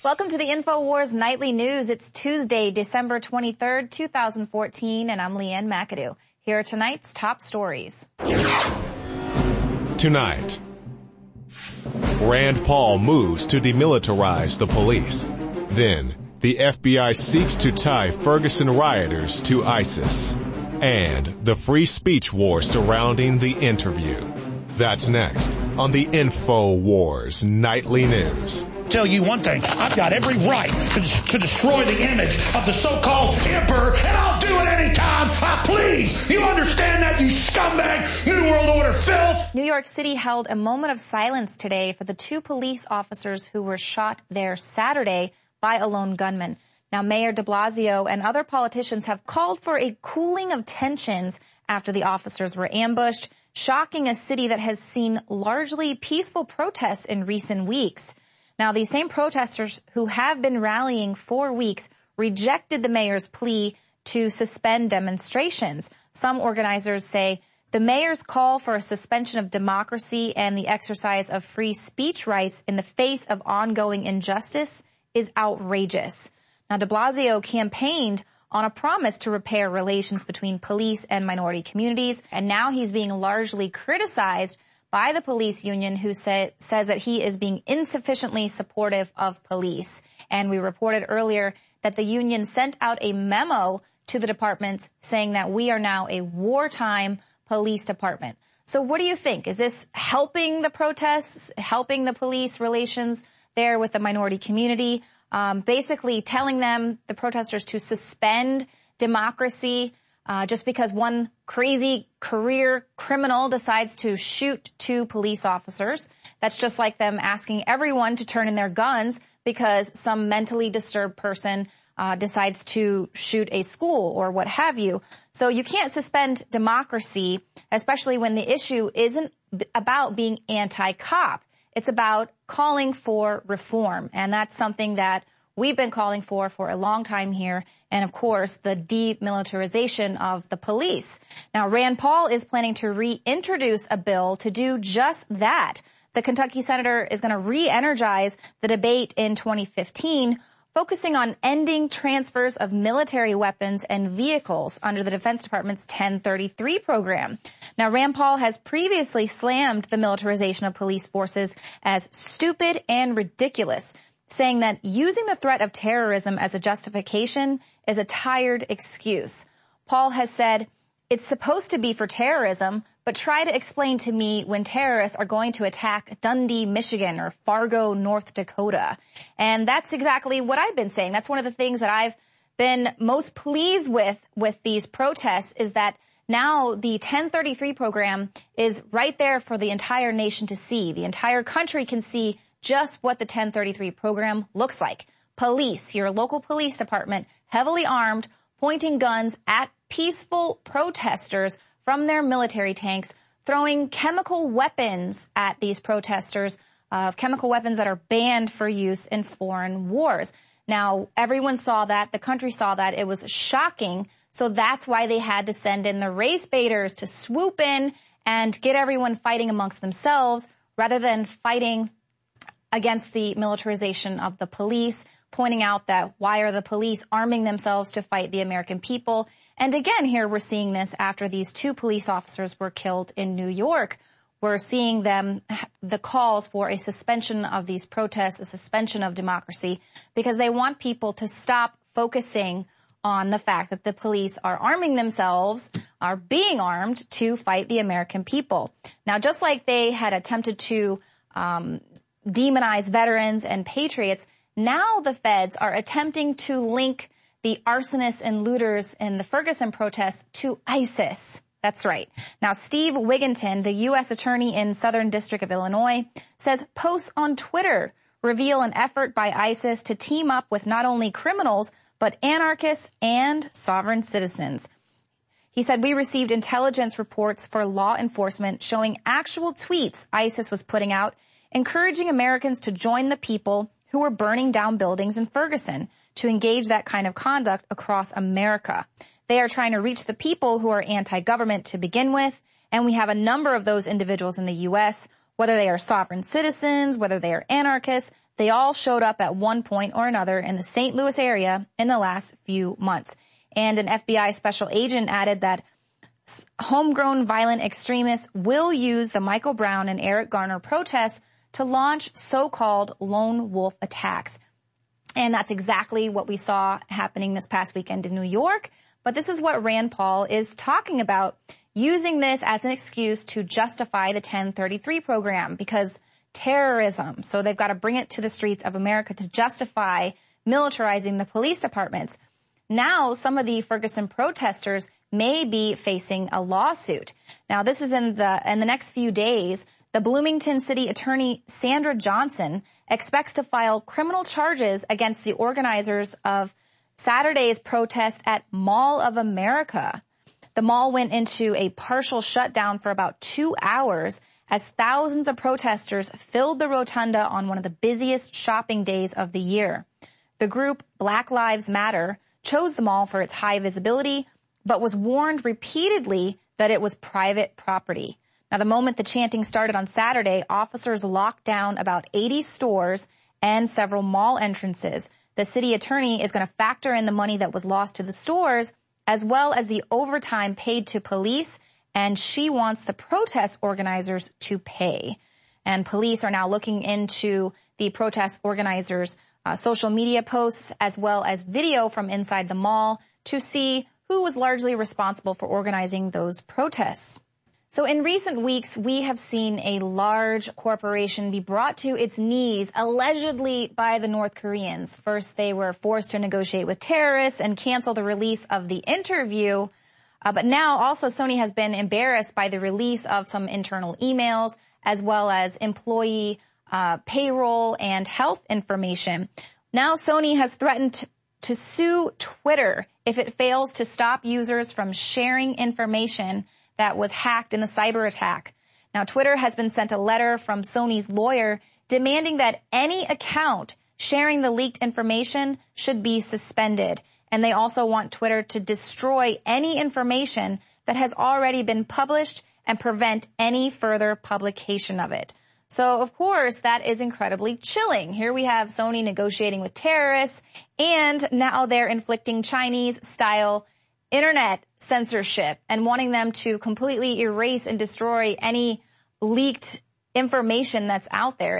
Welcome to the InfoWars Nightly News. It's Tuesday, December 23rd, 2014, and I'm Leanne McAdoo. Here are tonight's top stories. Tonight, Rand Paul moves to demilitarize the police. Then, the FBI seeks to tie Ferguson rioters to ISIS. And the free speech war surrounding the interview. That's next on the InfoWars Nightly News. Tell you one thing, I've got every right to destroy the image of the so-called emperor, and I'll do it anytime I please. You understand that, you scumbag, New World Order filth? New York City held a moment of silence today for the two police officers who were shot there Saturday by a lone gunman. Now, Mayor de Blasio and other politicians have called for a cooling of tensions after the officers were ambushed, shocking a city that has seen largely peaceful protests in recent weeks. Now, these same protesters who have been rallying for weeks rejected the mayor's plea to suspend demonstrations. Some organizers say the mayor's call for a suspension of democracy and the exercise of free speech rights in the face of ongoing injustice is outrageous. Now, de Blasio campaigned on a promise to repair relations between police and minority communities, and now he's being largely criticized by the police union, who says that he is being insufficiently supportive of police. And we reported earlier that the union sent out a memo to the departments saying that we are now a wartime police department. So what do you think? Is this helping the protests, helping the police relations there with the minority community? Basically telling them, the protesters, to suspend democracy just because one crazy career criminal decides to shoot two police officers. That's just like them asking everyone to turn in their guns because some mentally disturbed person decides to shoot a school or what have you. So you can't suspend democracy, especially when the issue isn't about being anti-cop. It's about calling for reform, and that's something that we've been calling for a long time here, and of course, the demilitarization of the police. Now, Rand Paul is planning to reintroduce a bill to do just that. The Kentucky senator is going to re-energize the debate in 2015, focusing on ending transfers of military weapons and vehicles under the Defense Department's 1033 program. Now, Rand Paul has previously slammed the militarization of police forces as stupid and ridiculous, saying that using the threat of terrorism as a justification is a tired excuse. Paul has said, it's supposed to be for terrorism, but try to explain to me when terrorists are going to attack Dundee, Michigan, or Fargo, North Dakota. And that's exactly what I've been saying. That's one of the things that I've been most pleased with these protests, is that now the 1033 program is right there for the entire nation to see. The entire country can see just what the 1033 program looks like. Police, your local police department, heavily armed, pointing guns at peaceful protesters from their military tanks, throwing chemical weapons at these protesters, chemical weapons that are banned for use in foreign wars. Now, everyone saw that. The country saw that. It was shocking. So that's why they had to send in the race baiters to swoop in and get everyone fighting amongst themselves rather than fighting against the militarization of the police, pointing out that why are the police arming themselves to fight the American people? And again, here we're seeing this after these two police officers were killed in New York. We're seeing the calls for a suspension of these protests, a suspension of democracy, because they want people to stop focusing on the fact that the police are arming themselves, are being armed to fight the American people. Now, just like they had attempted to demonize veterans and patriots, now the feds are attempting to link the arsonists and looters in the Ferguson protests to ISIS. That's right. Now, Steve Wigginton, the U.S. attorney in Southern District of Illinois, says posts on Twitter reveal an effort by ISIS to team up with not only criminals, but anarchists and sovereign citizens. He said, we received intelligence reports for law enforcement showing actual tweets ISIS was putting out, encouraging Americans to join the people who were burning down buildings in Ferguson, to engage that kind of conduct across America. They are trying to reach the people who are anti-government to begin with, and we have a number of those individuals in the U.S., whether they are sovereign citizens, whether they are anarchists. They all showed up at one point or another in the St. Louis area in the last few months. And an FBI special agent added that homegrown violent extremists will use the Michael Brown and Eric Garner protests to launch so-called lone wolf attacks. And that's exactly what we saw happening this past weekend in New York. But this is what Rand Paul is talking about, using this as an excuse to justify the 1033 program because terrorism. So they've got to bring it to the streets of America to justify militarizing the police departments. Now, some of the Ferguson protesters may be facing a lawsuit. Now, this is in the next few days. The Bloomington City Attorney Sandra Johnson expects to file criminal charges against the organizers of Saturday's protest at Mall of America. The mall went into a partial shutdown for about 2 hours as thousands of protesters filled the rotunda on one of the busiest shopping days of the year. The group Black Lives Matter chose the mall for its high visibility, but was warned repeatedly that it was private property. Now, the moment the chanting started on Saturday, officers locked down about 80 stores and several mall entrances. The city attorney is going to factor in the money that was lost to the stores, as well as the overtime paid to police, and she wants the protest organizers to pay. And police are now looking into the protest organizers' social media posts, as well as video from inside the mall to see who was largely responsible for organizing those protests. So in recent weeks, we have seen a large corporation be brought to its knees, allegedly by the North Koreans. First, they were forced to negotiate with terrorists and cancel the release of the interview. But now also Sony has been embarrassed by the release of some internal emails, as well as employee payroll and health information. Now Sony has threatened to sue Twitter if it fails to stop users from sharing information that was hacked in the cyber attack. Now, Twitter has been sent a letter from Sony's lawyer demanding that any account sharing the leaked information should be suspended. And they also want Twitter to destroy any information that has already been published and prevent any further publication of it. So, of course, that is incredibly chilling. Here we have Sony negotiating with terrorists, and now they're inflicting Chinese-style internet censorship and wanting them to completely erase and destroy any leaked information that's out there.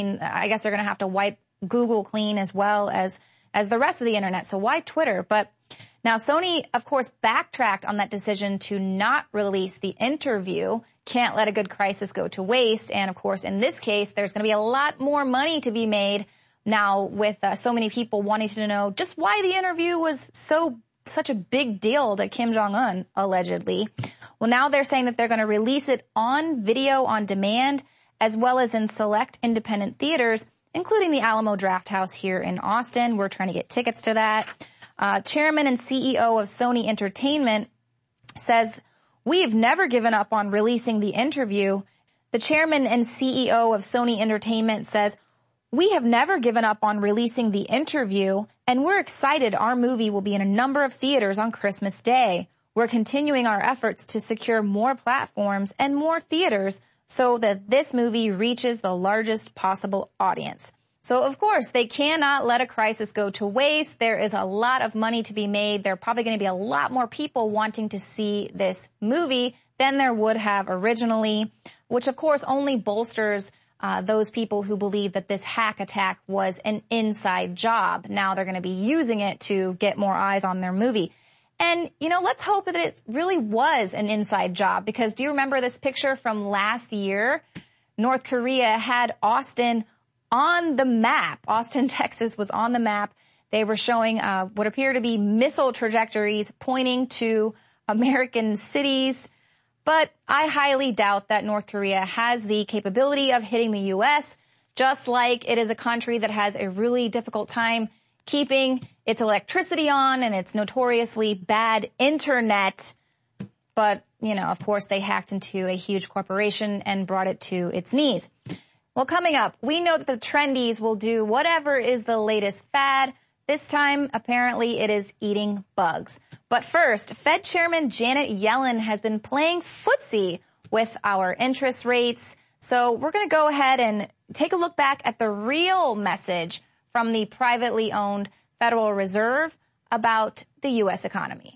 I guess they're going to have to wipe Google clean as well as the rest of the internet. So why Twitter? But now Sony, of course, backtracked on that decision to not release the interview. Can't let a good crisis go to waste. And of course, in this case, there's going to be a lot more money to be made now with so many people wanting to know just why the interview was such a big deal to Kim Jong-un, allegedly. Well, now they're saying that they're going to release it on video on demand, as well as in select independent theaters, including the Alamo Drafthouse here in Austin. We're trying to get tickets to that. Chairman and CEO of Sony Entertainment says, "We've never given up on releasing the interview." The chairman and CEO of Sony Entertainment says, "We have never given up on releasing the interview, and we're excited our movie will be in a number of theaters on Christmas Day. We're continuing our efforts to secure more platforms and more theaters so that this movie reaches the largest possible audience." So, of course, they cannot let a crisis go to waste. There is a lot of money to be made. There are probably going to be a lot more people wanting to see this movie than there would have originally, which, of course, only bolsters those people who believe that this hack attack was an inside job. Now they're going to be using it to get more eyes on their movie. And, let's hope that it really was an inside job, because do you remember this picture from last year? North Korea had Austin on the map. Austin, Texas was on the map. They were showing what appear to be missile trajectories pointing to American cities. But I highly doubt that North Korea has the capability of hitting the U.S., just like it is a country that has a really difficult time keeping its electricity on and its notoriously bad internet. But, of course, they hacked into a huge corporation and brought it to its knees. Well, coming up, we know that the trendies will do whatever is the latest fad. This time, apparently, it is eating bugs. But first, Fed Chairman Janet Yellen has been playing footsie with our interest rates. So we're going to go ahead and take a look back at the real message from the privately owned Federal Reserve about the U.S. economy.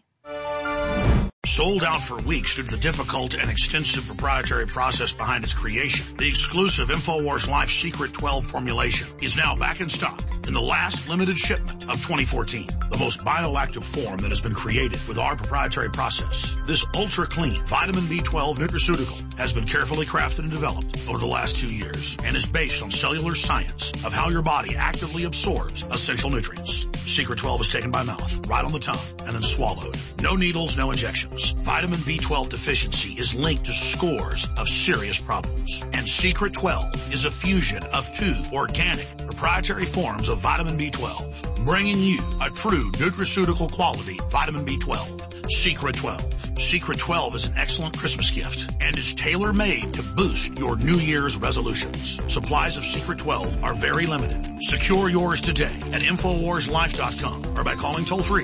Sold out for weeks due to the difficult and extensive proprietary process behind its creation, the exclusive InfoWars Life Secret 12 formulation is now back in stock in the last limited shipment of 2014. The most bioactive form that has been created with our proprietary process. This ultra-clean vitamin B12 nutraceutical has been carefully crafted and developed over the last 2 years and is based on cellular science of how your body actively absorbs essential nutrients. Secret 12 is taken by mouth, right on the tongue, and then swallowed. No needles, no injections. Vitamin B12 deficiency is linked to scores of serious problems. And Secret 12 is a fusion of 2 organic proprietary forms of vitamin B12, bringing you a true nutraceutical quality vitamin B12. Secret 12. Secret 12 is an excellent Christmas gift and is tailor-made to boost your New Year's resolutions. Supplies of Secret 12 are very limited. Secure yours today at InfoWarsLife.com or by calling toll-free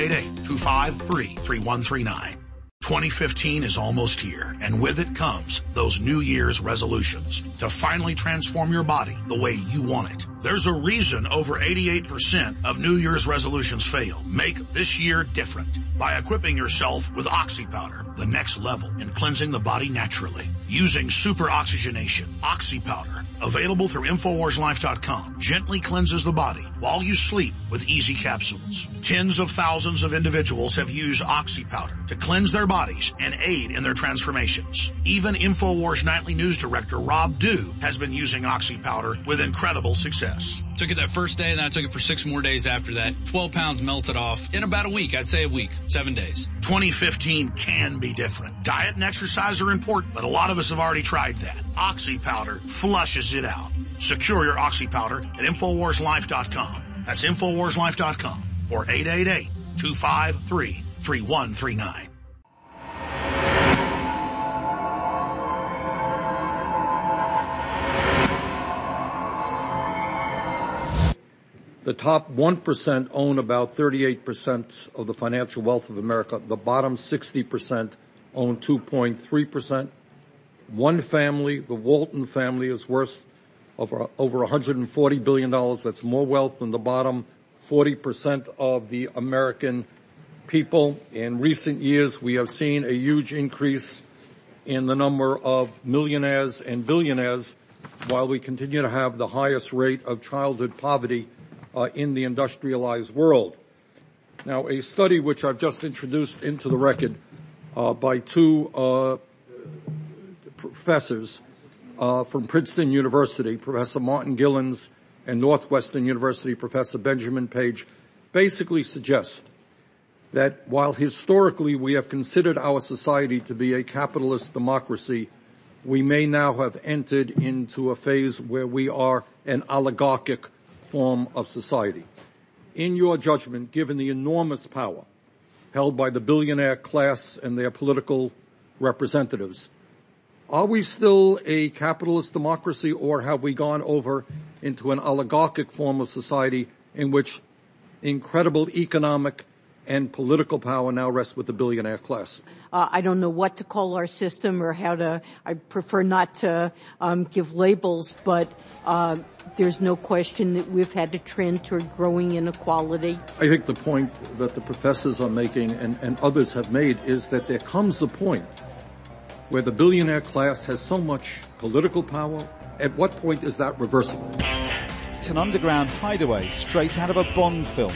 888-253-3139. 2015 is almost here, and with it comes those New Year's resolutions to finally transform your body the way you want it. There's a reason over 88% of New Year's resolutions fail. Make this year different by equipping yourself with Oxy Powder, the next level in cleansing the body naturally. Using super oxygenation, Oxy Powder, available through InfoWarsLife.com, gently cleanses the body while you sleep with easy capsules. Tens of thousands of individuals have used Oxy Powder to cleanse their bodies and aid in their transformations. Even InfoWars Nightly News Director Rob Dew has been using Oxy Powder with incredible success. Took it that first day, and then I took it for 6 more days after that. 12 pounds melted off in about a week. I'd say a week, 7 days. 2015 can be different. Diet and exercise are important, but a lot of us have already tried that. Oxy Powder flushes it out. Secure your Oxy Powder at InfoWarsLife.com. That's InfoWarsLife.com or 888-253-3139. The top 1% own about 38% of the financial wealth of America. The bottom 60% own 2.3%. One family, the Walton family, is worth over $140 billion. That's more wealth than the bottom 40% of the American people. In recent years, we have seen a huge increase in the number of millionaires and billionaires, while we continue to have the highest rate of childhood poverty in the industrialized world. Now, a study which I've just introduced into the record by 2 professors from Princeton University, Professor Martin Gillens, and Northwestern University Professor Benjamin Page, basically suggests that while historically we have considered our society to be a capitalist democracy, we may now have entered into a phase where we are an oligarchic form of society. In your judgment, given the enormous power held by the billionaire class and their political representatives, are we still a capitalist democracy, or have we gone over into an oligarchic form of society in which incredible economic and political power now rests with the billionaire class? I don't know what to call our system or how to, I prefer not to give labels, but there's no question that we've had a trend toward growing inequality. I think the point that the professors are making and others have made is that there comes a point where the billionaire class has so much political power. At what point is that reversible? It's an underground hideaway straight out of a Bond film.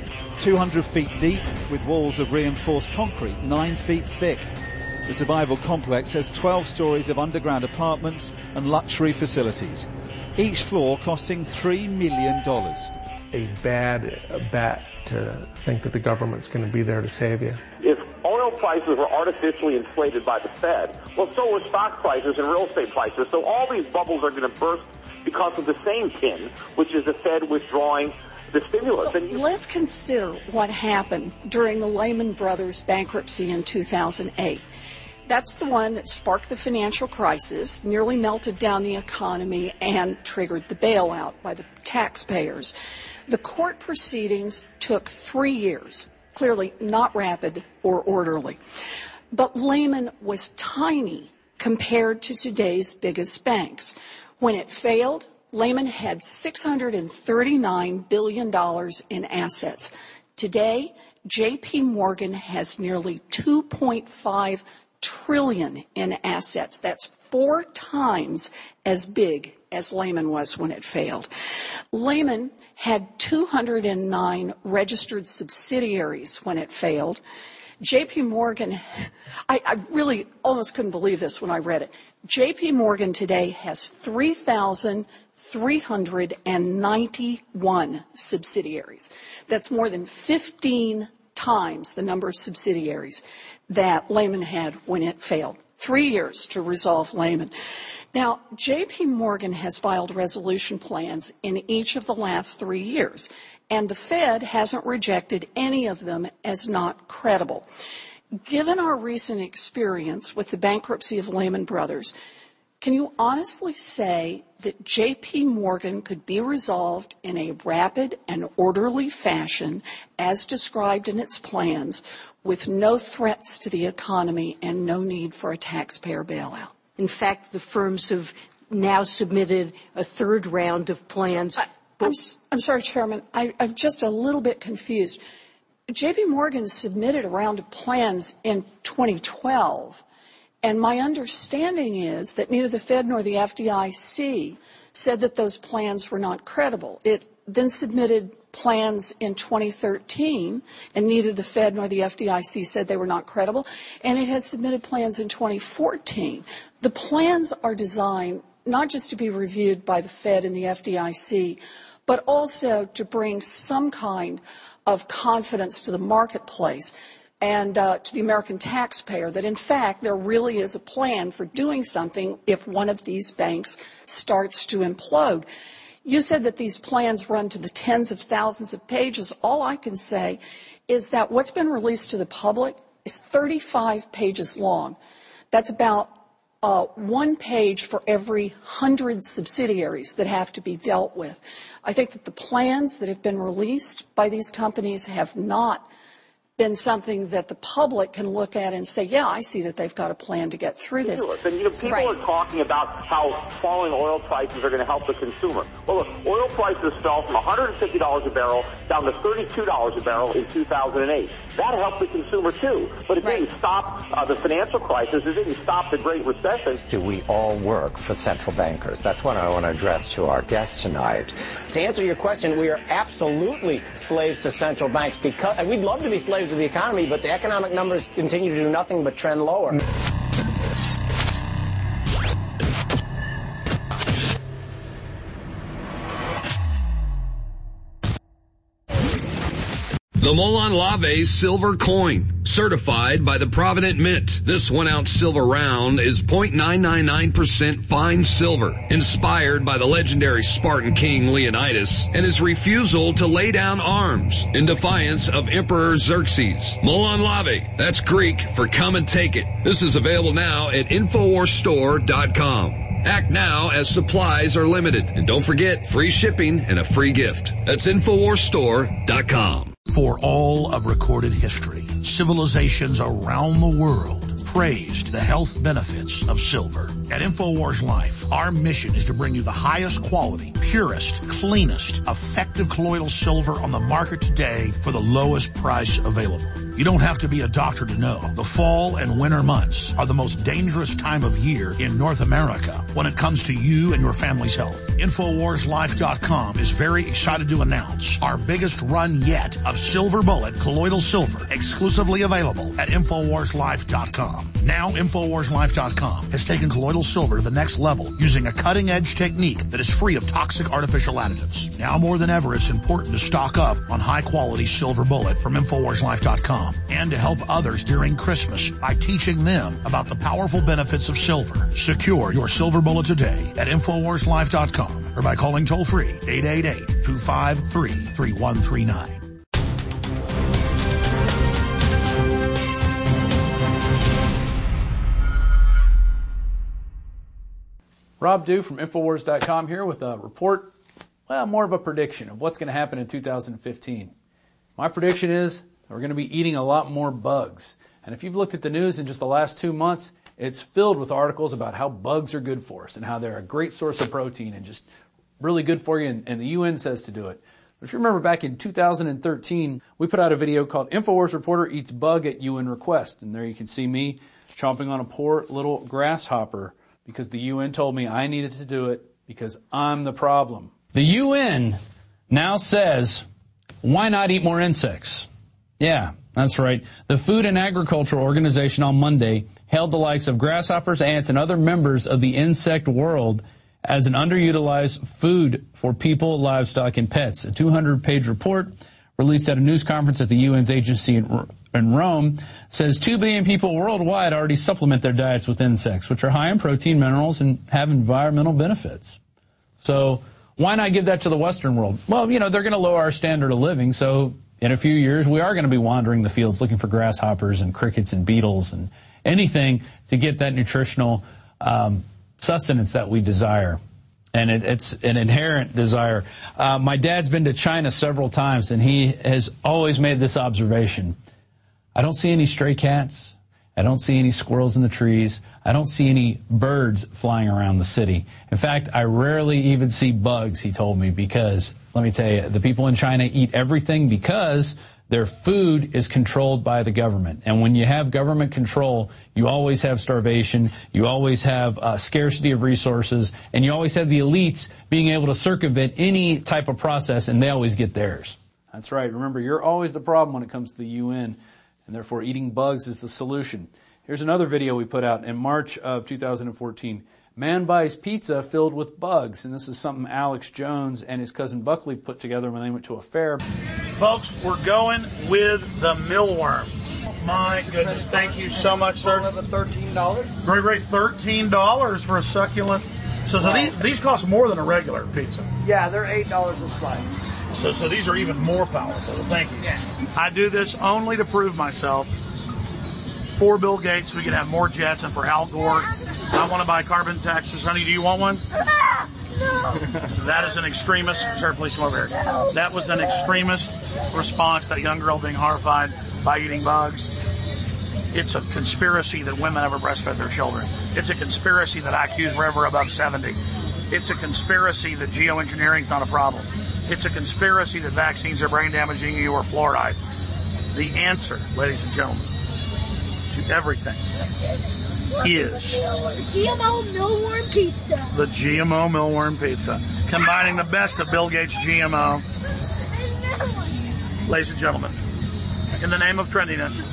200 feet deep with walls of reinforced concrete 9 feet thick. The survival complex has 12 stories of underground apartments and luxury facilities, each floor costing $3 million. A bad bet to think that the government's going to be there to save you. If oil prices were artificially inflated by the Fed, well, so were stock prices and real estate prices. So all these bubbles are going to burst because of the same pin, which is the Fed withdrawing the stimulus. So let's consider what happened during the Lehman Brothers bankruptcy in 2008. That's the one that sparked the financial crisis, nearly melted down the economy, and triggered the bailout by the taxpayers. The court proceedings took 3 years, clearly not rapid or orderly. But Lehman was tiny compared to today's biggest banks. When it failed, Lehman had $639 billion in assets. Today, J.P. Morgan has nearly $2.5 trillion in assets. That's 4 times as big as Lehman was when it failed. Lehman had 209 registered subsidiaries when it failed. J.P. Morgan, I really almost couldn't believe this when I read it. J.P. Morgan today has 3,391 subsidiaries. That's more than 15 times the number of subsidiaries that Lehman had when it failed. 3 years to resolve Lehman. Now, J.P. Morgan has filed resolution plans in each of the last 3 years, and the Fed hasn't rejected any of them as not credible. Given our recent experience with the bankruptcy of Lehman Brothers, can you honestly say that J.P. Morgan could be resolved in a rapid and orderly fashion as described in its plans with no threats to the economy and no need for a taxpayer bailout? In fact, the firms have now submitted a third round of plans. I'm sorry, Chairman. I'm just a little bit confused. J.P. Morgan submitted a round of plans in 2012, and my understanding is that neither the Fed nor the FDIC said that those plans were not credible. It then submitted plans in 2013, and neither the Fed nor the FDIC said they were not credible, and it has submitted plans in 2014. The plans are designed not just to be reviewed by the Fed and the FDIC, but also to bring some kind of confidence to the marketplace and to the American taxpayer that, in fact, there really is a plan for doing something if one of these banks starts to implode. You said that these plans run to the tens of thousands of pages. All I can say is that what's been released to the public is 35 pages long. That's about 1 page for every 100 subsidiaries that have to be dealt with. I think that the plans that have been released by these companies have not been something that the public can look at and say, yeah, I see that they've got a plan to get through this. And, people are talking about how falling oil prices are going to help the consumer. Well, look, oil prices fell from $150 a barrel down to $32 a barrel in 2008. That helped the consumer, too. But it didn't stop the financial crisis. It didn't stop the Great Recession. Do we all work for central bankers? That's what I want to address to our guest tonight. To answer your question, we are absolutely slaves to central banks, and we'd love to be slaves of the economy, but the economic numbers continue to do nothing but trend lower. The Molon Labe Silver Coin, certified by the Provident Mint. This 1-ounce silver round is 0.999% fine silver, inspired by the legendary Spartan king Leonidas and his refusal to lay down arms in defiance of Emperor Xerxes. Molon Labe, that's Greek for come and take it. This is available now at InfoWarsStore.com. Act now as supplies are limited. And don't forget, free shipping and a free gift. That's InfoWarsStore.com. For all of recorded history, civilizations around the world praised the health benefits of silver. At InfoWars Life, our mission is to bring you the highest quality, purest, cleanest, effective colloidal silver on the market today for the lowest price available. You don't have to be a doctor to know. The fall and winter months are the most dangerous time of year in North America when it comes to you and your family's health. InfoWarsLife.com is very excited to announce our biggest run yet of Silver Bullet colloidal silver, exclusively available at InfoWarsLife.com. Now, InfoWarsLife.com has taken colloidal silver to the next level using a cutting-edge technique that is free of toxic artificial additives. Now more than ever, it's important to stock up on high-quality Silver Bullet from InfoWarsLife.com and to help others during Christmas by teaching them about the powerful benefits of silver. Secure your Silver Bullet today at InfoWarsLife.com or by calling toll-free 888-253-3139. Rob Dew from Infowars.com here with a report, more of a prediction of what's going to happen in 2015. My prediction is we're going to be eating a lot more bugs. And if you've looked at the news in just the last 2 months, It's filled with articles about how bugs are good for us and how they're a great source of protein and just really good for you, and the UN says to do it. But if you remember back in 2013, we put out a video called InfoWars Reporter Eats Bug at UN Request. And there you can see me chomping on a poor little grasshopper because the UN told me I needed to do it because I'm the problem. The UN now says, why not eat more insects? Yeah, that's right. The Food and Agriculture Organization on Monday hailed the likes of grasshoppers, ants, and other members of the insect world as an underutilized food for people, livestock, and pets. A 200-page report released at a news conference at the UN's agency in Rome says 2 billion people worldwide already supplement their diets with insects, which are high in protein, minerals, and have environmental benefits. So why not give that to the Western world? Well, they're going to lower our standard of living, so in a few years we are going to be wandering the fields looking for grasshoppers and crickets and beetles and anything to get that nutritional sustenance that we desire. And it's an inherent desire. My dad's been to China several times, and he has always made this observation. I don't see any stray cats. I don't see any squirrels in the trees. I don't see any birds flying around the city. In fact, I rarely even see bugs, he told me, because, let me tell you, the people in China eat everything because their food is controlled by the government. And when you have government control, you always have starvation, you always have scarcity of resources, and you always have the elites being able to circumvent any type of process, and they always get theirs. That's right. Remember, you're always the problem when it comes to the UN, and therefore eating bugs is the solution. Here's another video we put out in March of 2014. Man buys pizza filled with bugs, and this is something Alex Jones and his cousin Buckley put together when they went to a fair. Folks, we're going with the mealworm. My goodness, thank you so much, sir. $13. Great, $13 for a succulent. So these cost more than a regular pizza. Yeah, they're $8 a slice. So these are even more powerful. Thank you. Yeah. I do this only to prove myself. For Bill Gates, we can have more jets, and for Al Gore, I want to buy carbon taxes. Honey, do you want one? No. That is an extremist. Sir, please come over here. No. That was an extremist response, that young girl being horrified by eating bugs. It's a conspiracy that women ever breastfed their children. It's a conspiracy that IQs were ever above 70. It's a conspiracy that geoengineering is not a problem. It's a conspiracy that vaccines are brain damaging you or fluoride. The answer, ladies and gentlemen, to everything is the GMO Millworm Pizza. The GMO Millworm Pizza. Combining the best of Bill Gates' GMO. Ladies and gentlemen, in the name of trendiness.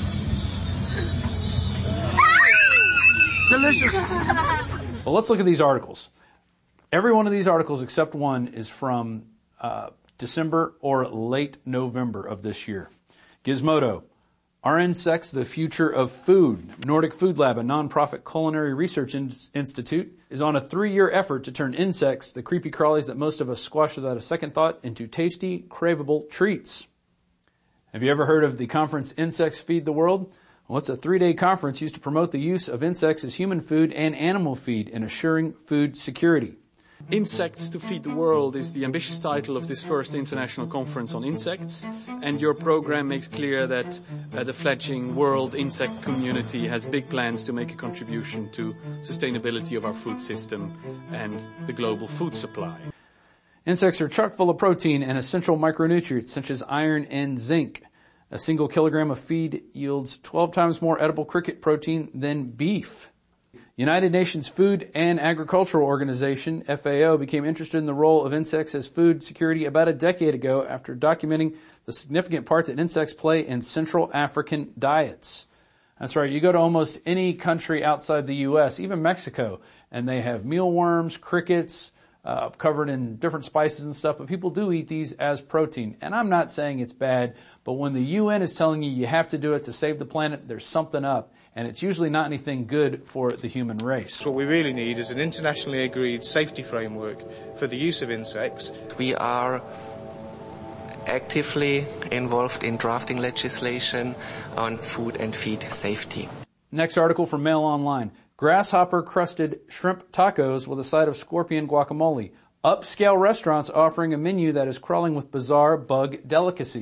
Delicious. Well, let's look at these articles. Every one of these articles except one is from December or late November of this year. Gizmodo. Are insects the future of food? Nordic Food Lab, a nonprofit culinary research institute, is on a 3-year effort to turn insects, the creepy crawlies that most of us squash without a second thought, into tasty, craveable treats. Have you ever heard of the conference Insects Feed the World? Well, it's a 3-day conference used to promote the use of insects as human food and animal feed in assuring food security. Insects to Feed the World is the ambitious title of this first international conference on insects, and your program makes clear that the fledgling world insect community has big plans to make a contribution to sustainability of our food system and the global food supply. Insects are chock full of protein and essential micronutrients such as iron and zinc. A single kilogram of feed yields 12 times more edible cricket protein than beef. United Nations Food and Agricultural Organization, FAO, became interested in the role of insects as food security about a decade ago after documenting the significant part that insects play in Central African diets. That's right, you go to almost any country outside the U.S., even Mexico, and they have mealworms, crickets, covered in different spices and stuff, but people do eat these as protein. And I'm not saying it's bad, but when the UN is telling you you have to do it to save the planet, there's something up. And it's usually not anything good for the human race. What we really need is an internationally agreed safety framework for the use of insects. We are actively involved in drafting legislation on food and feed safety. Next article from Mail Online. Grasshopper-crusted shrimp tacos with a side of scorpion guacamole. Upscale restaurants offering a menu that is crawling with bizarre bug delicacies.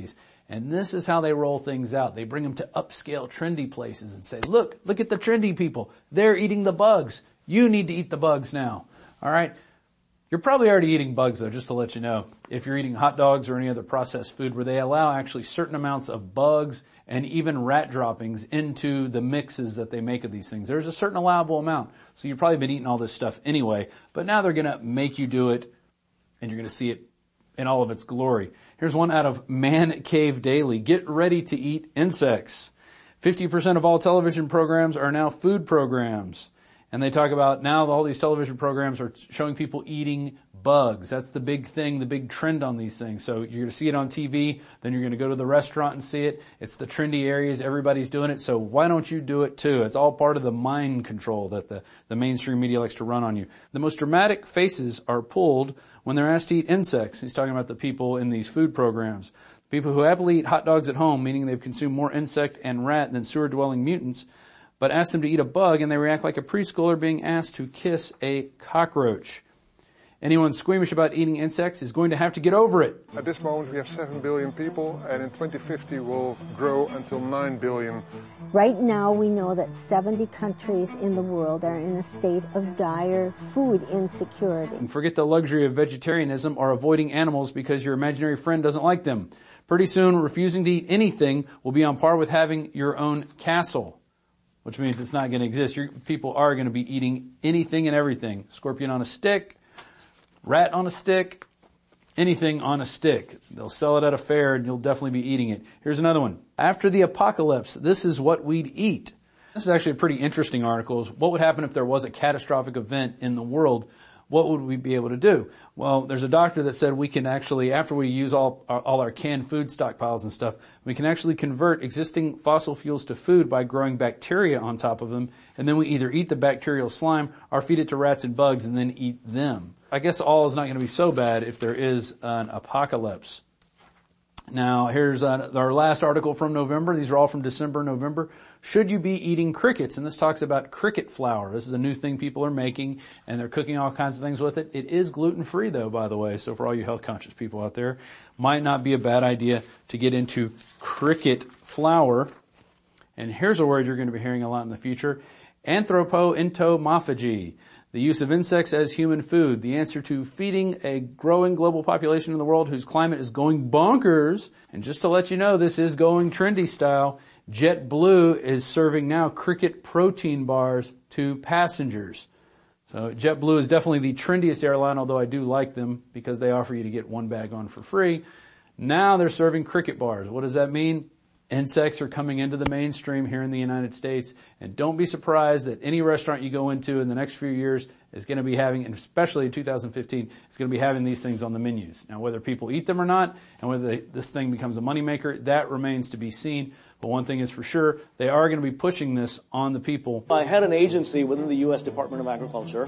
And this is how they roll things out. They bring them to upscale, trendy places and say, look at the trendy people. They're eating the bugs. You need to eat the bugs now. All right? You're probably already eating bugs, though, just to let you know. If you're eating hot dogs or any other processed food where they allow actually certain amounts of bugs and even rat droppings into the mixes that they make of these things. There's a certain allowable amount. So you've probably been eating all this stuff anyway. But now they're going to make you do it, and you're going to see it in all of its glory. Here's one out of Man Cave Daily. Get ready to eat insects. 50% of all television programs are now food programs. And they talk about now all these television programs are showing people eating bugs. That's the big thing, the big trend on these things. So you're going to see it on TV, then you're going to go to the restaurant and see it. It's the trendy areas. Everybody's doing it. So why don't you do it too? It's all part of the mind control that the mainstream media likes to run on you. The most dramatic faces are pulled when they're asked to eat insects. He's talking about the people in these food programs. People who happily eat hot dogs at home, meaning they've consumed more insect and rat than sewer-dwelling mutants, but ask them to eat a bug and they react like a preschooler being asked to kiss a cockroach. Anyone squeamish about eating insects is going to have to get over it. At this moment we have 7 billion people, and in 2050 we'll grow until 9 billion. Right now we know that 70 countries in the world are in a state of dire food insecurity. And forget the luxury of vegetarianism or avoiding animals because your imaginary friend doesn't like them. Pretty soon refusing to eat anything will be on par with having your own castle, which means it's not going to exist. People are going to be eating anything and everything. Scorpion on a stick, rat on a stick, anything on a stick. They'll sell it at a fair and you'll definitely be eating it. Here's another one. After the apocalypse, this is what we'd eat. This is actually a pretty interesting article. What would happen if there was a catastrophic event in the world? What would we be able to do? Well, there's a doctor that said we can actually, after we use all our canned food stockpiles and stuff, we can actually convert existing fossil fuels to food by growing bacteria on top of them, and then we either eat the bacterial slime or feed it to rats and bugs and then eat them. I guess all is not going to be so bad if there is an apocalypse. Now, here's our last article from November. These are all from December, November. Should you be eating crickets? And this talks about cricket flour. This is a new thing people are making, and they're cooking all kinds of things with it. It is gluten-free, though, by the way. So for all you health-conscious people out there, might not be a bad idea to get into cricket flour. And here's a word you're going to be hearing a lot in the future. Anthropoentomophagy. The use of insects as human food, the answer to feeding a growing global population in the world whose climate is going bonkers. And just to let you know, this is going trendy style. JetBlue is serving now cricket protein bars to passengers. So JetBlue is definitely the trendiest airline, although I do like them because they offer you to get one bag on for free. Now they're serving cricket bars. What does that mean? Insects are coming into the mainstream here in the United States, and don't be surprised that any restaurant you go into in the next few years is going to be having, and especially in 2015, is going to be having these things on the menus. Now, whether people eat them or not, and whether this thing becomes a moneymaker, that remains to be seen. But one thing is for sure, they are going to be pushing this on the people. I had an agency within the U.S. Department of Agriculture,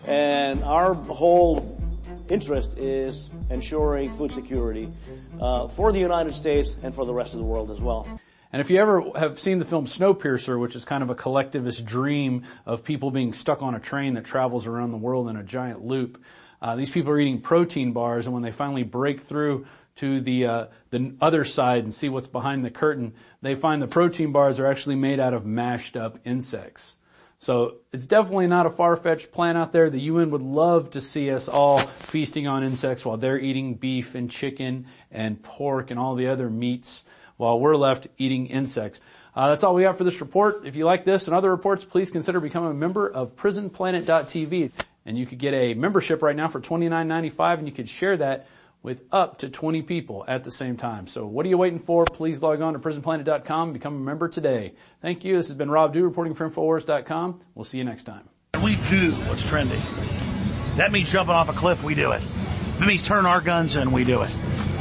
and our whole interest is ensuring food security for the United States and for the rest of the world as well. And if you ever have seen the film Snowpiercer, which is kind of a collectivist dream of people being stuck on a train that travels around the world in a giant loop, these people are eating protein bars, and when they finally break through to the other side and see what's behind the curtain, they find the protein bars are actually made out of mashed up insects. So it's definitely not a far-fetched plan out there. The UN would love to see us all feasting on insects while they're eating beef and chicken and pork and all the other meats while we're left eating insects. That's all we have for this report. If you like this and other reports, please consider becoming a member of PrisonPlanet.tv. And you could get a membership right now for $29.95, and you could share that with up to 20 people at the same time. So what are you waiting for? Please log on to PrisonPlanet.com and become a member today. Thank you. This has been Rob Dew reporting for Infowars.com. We'll see you next time. We do what's trendy. That means jumping off a cliff, we do it. If it means turning our guns in, we do it.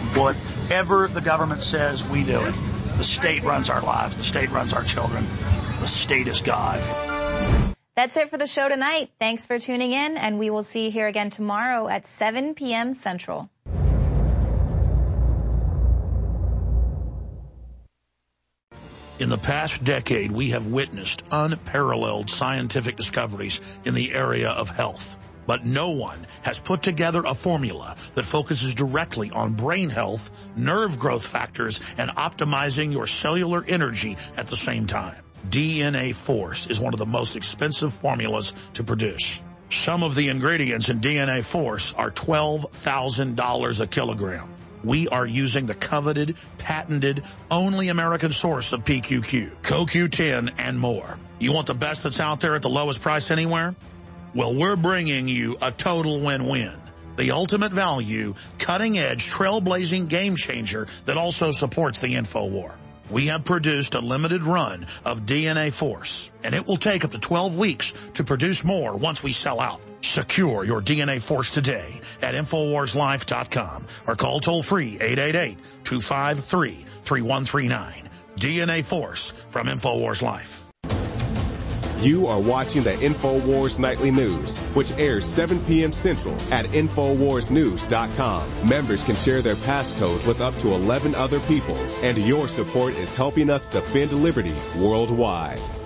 Whatever the government says, we do it. The state runs our lives. The state runs our children. The state is God. That's it for the show tonight. Thanks for tuning in, and we will see you here again tomorrow at 7 p.m. Central. In the past decade, we have witnessed unparalleled scientific discoveries in the area of health. but no one has put together a formula that focuses directly on brain health, nerve growth factors, and optimizing your cellular energy at the same time. DNA Force is one of the most expensive formulas to produce. Some of the ingredients in DNA Force are $12,000 a kilogram. We are using the coveted, patented, only American source of PQQ, CoQ10, and more. You want the best that's out there at the lowest price anywhere? Well, we're bringing you a total win-win. The ultimate value, cutting-edge, trailblazing game changer that also supports the InfoWar. We have produced a limited run of DNA Force, and it will take up to 12 weeks to produce more once we sell out. Secure your DNA Force today at InfoWarsLife.com or call toll-free 888-253-3139. DNA Force from InfoWars Life. You are watching the InfoWars Nightly News, which airs 7 p.m. Central at InfoWarsNews.com. Members can share their passcodes with up to 11 other people, and your support is helping us defend liberty worldwide.